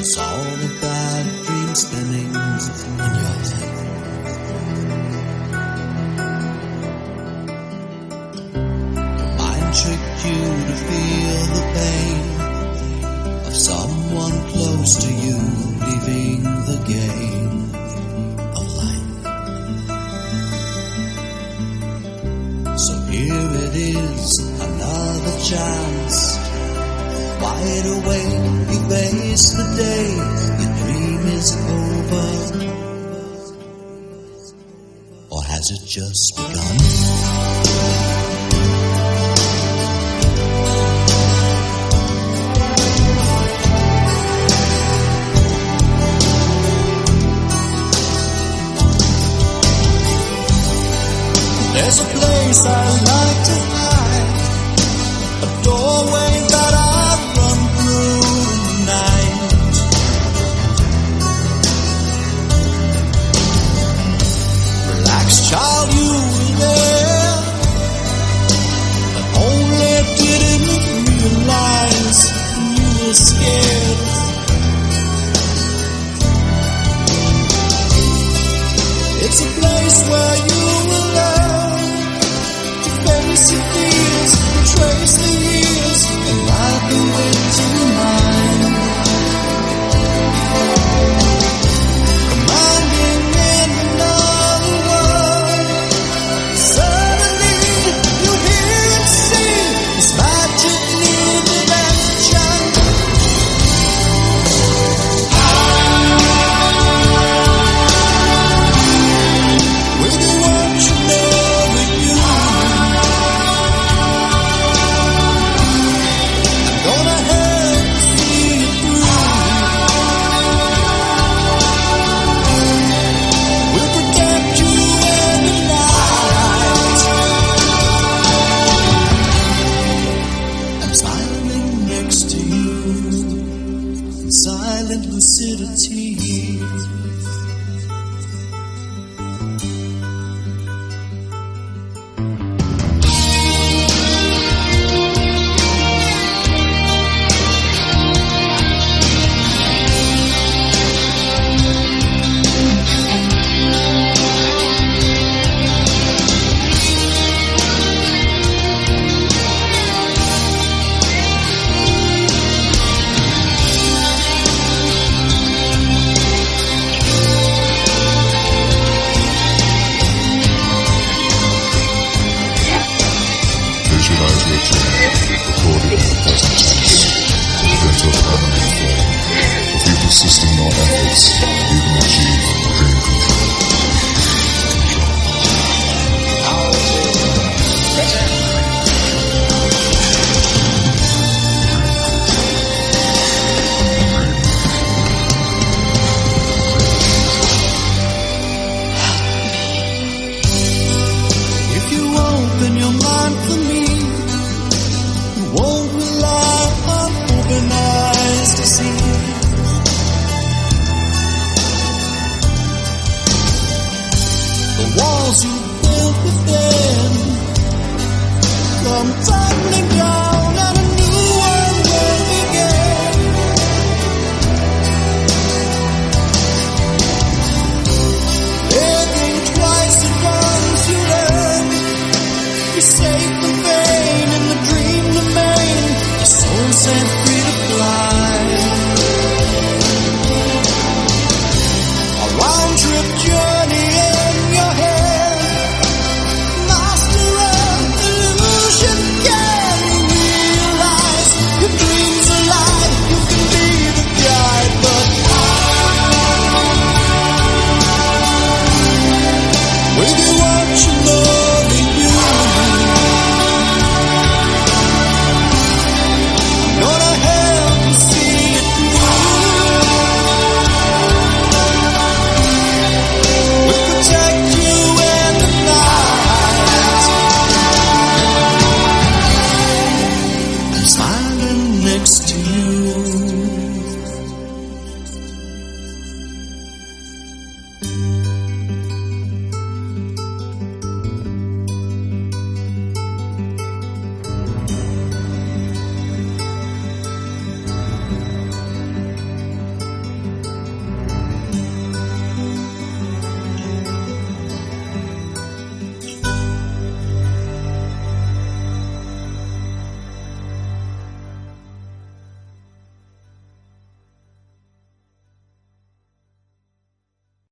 'cause all the bad dream spinnings in your head. Your mind tricked you to feel the pain of someone close to you leaving the game of life. So here it is, another chance. Wide awake, you face the day, your dream is over. Or has it just begun? There's a place I like to hide, a doorway that I run through the night. Relax, child, you were there, but only didn't realize you were scared. It's a place where you will learn to face your fears, trace the years, and ride the winds of your mind. Commanding in another world, suddenly you hear and see this magic near dimension. With the world you never knew, I'm gonna help see you through. We'll protect you every night. I'm smiling next to you in silent lucidity. Visualize your dream, recorded in the present tense, put into a permanent form. If you persist in your efforts, you can achieve dream control. If you open your mind for me, you won't rely on open eyes to see. The walls you built within come tumbling